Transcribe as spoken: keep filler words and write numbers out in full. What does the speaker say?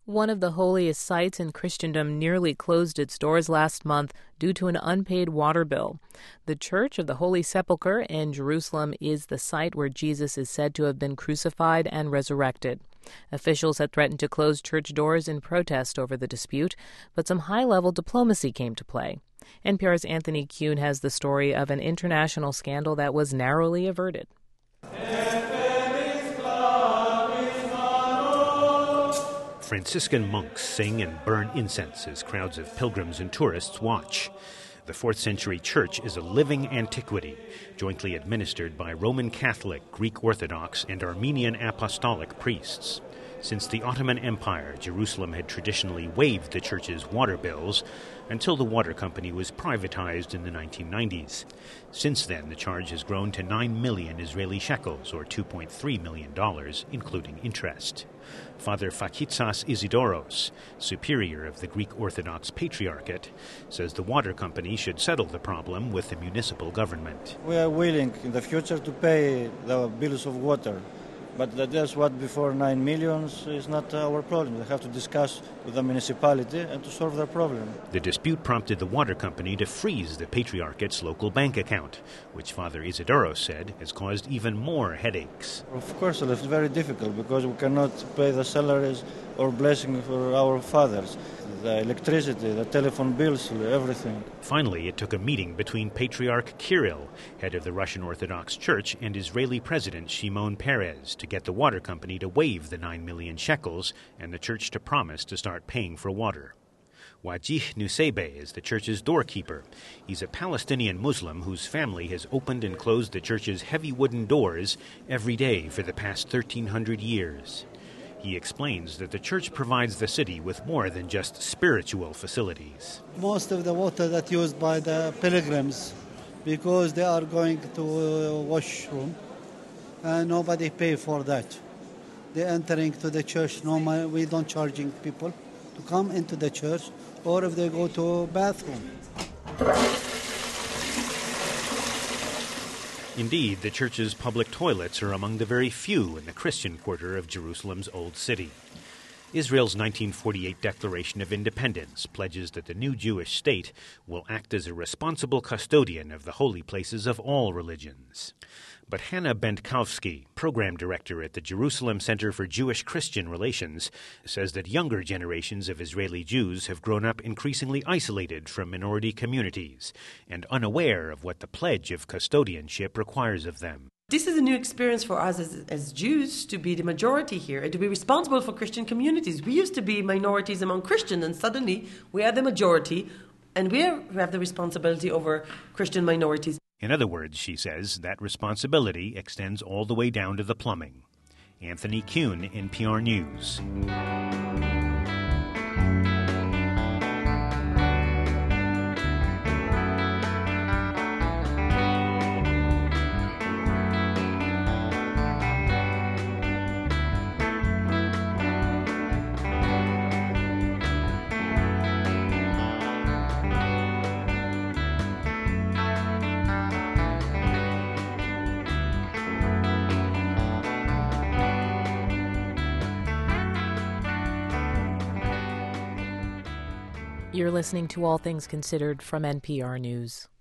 One of the holiest sites in Christendom nearly closed its doors last month due to an unpaid water bill. The Church of the Holy Sepulchre in Jerusalem is the site where Jesus is said to have been crucified and resurrected. Officials had threatened to close church doors in protest over the dispute, but some high-level diplomacy came to play. N P R's Anthony Kuhn has the story of an international scandal that was narrowly averted. Franciscan monks sing and burn incense as crowds of pilgrims and tourists watch. The fourth century church is a living antiquity, jointly administered by Roman Catholic, Greek Orthodox, and Armenian Apostolic priests. Since the Ottoman Empire, Jerusalem had traditionally waived the church's water bills until the water company was privatized in the nineteen nineties. Since then, the charge has grown to nine million Israeli shekels, or two point three million dollars, including interest. Father Fakitsas Isidoros, superior of the Greek Orthodox Patriarchate, says the water company should settle the problem with the municipal government. We are willing in the future to pay the bills of water. But that's what before nine millions is not our problem. We have to discuss with the municipality and to solve their problem. The dispute prompted the water company to freeze the Patriarchate's local bank account, which Father Isidoros said has caused even more headaches. Of course, it's very difficult because we cannot pay the salaries or blessing for our fathers. The electricity, the telephone bills, everything. Finally, it took a meeting between Patriarch Kirill, head of the Russian Orthodox Church, and Israeli President Shimon Peres to get the water company to waive the nine million shekels and the church to promise to start paying for water. Wajih Nusebe is the church's doorkeeper. He's a Palestinian Muslim whose family has opened and closed the church's heavy wooden doors every day for the past thirteen hundred years. He explains that the church provides the city with more than just spiritual facilities. Most of the water that's used by the pilgrims, because they are going to a washroom, and nobody pay for that. They're entering to the church. Normally, we don't charging people to come into the church, or if they go to a bathroom. Indeed, the church's public toilets are among the very few in the Christian quarter of Jerusalem's Old City. Israel's nineteen forty-eight Declaration of Independence pledges that the new Jewish state will act as a responsible custodian of the holy places of all religions. But Hannah Bentkowski, program director at the Jerusalem Center for Jewish-Christian Relations, says that younger generations of Israeli Jews have grown up increasingly isolated from minority communities and unaware of what the pledge of custodianship requires of them. This is a new experience for us as, as Jews to be the majority here and to be responsible for Christian communities. We used to be minorities among Christians, and suddenly we are the majority, and we have the responsibility over Christian minorities. In other words, she says, that responsibility extends all the way down to the plumbing. Anthony Kuhn, N P R News. You're listening to All Things Considered from N P R News.